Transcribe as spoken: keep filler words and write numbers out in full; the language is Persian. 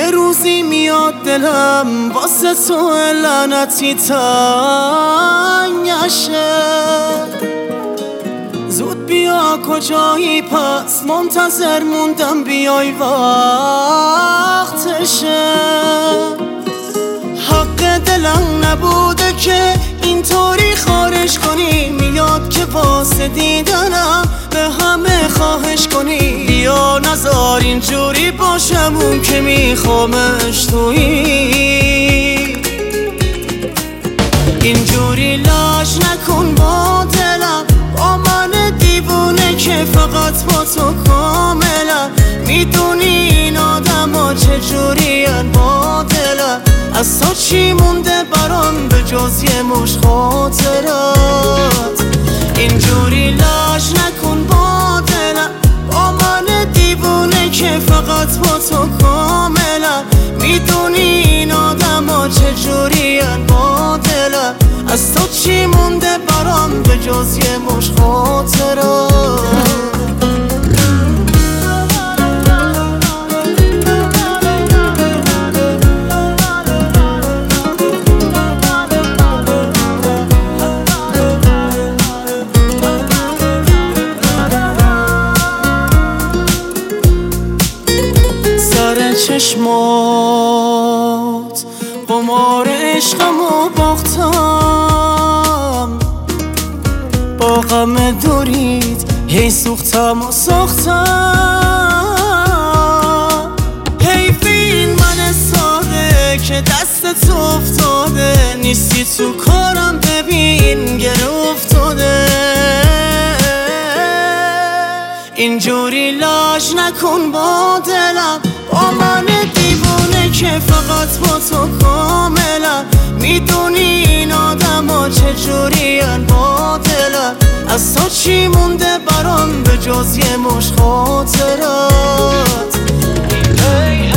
یه روزی میاد دلم واسه تو لعنتی تنگشه. زود بیا کجایی پس منتظر موندم بیای وقتشه. حق دلم نبوده که اینطوری خارج کنی، میاد که واسه دیدنم به همه خواهش کنی. بیا نذار اینجوری باشم اون که میخوامش تویی. اینجوری لاش نکن با دلم، با من دیوونه که فقط با تو کاملم. میدونی این آدم ها چجورین با دلم، از تو چی مونده برام به جز یه مش خاطرات. اینجوری لاش نکن با دلم، با من دیوونه که فقط با تو کاملم. میدونی این آدم ها چجورین با دلم، از تو چی مونده برام به جز یه مش خاطرات. چشمات قمار عشقمو باختم، با غم دورید هی سوختم و ساختم. حیف این من ساده که دست تو افتاده، نیستی تو کارم ببین گره افتاده. اینجوری لاش نکن با دلم، با من دیوونه که فقط با تو کاملم. میدونی این آدم ها چجورین با دلم، از تو چی مونده برام به جز یه مش خاطرات.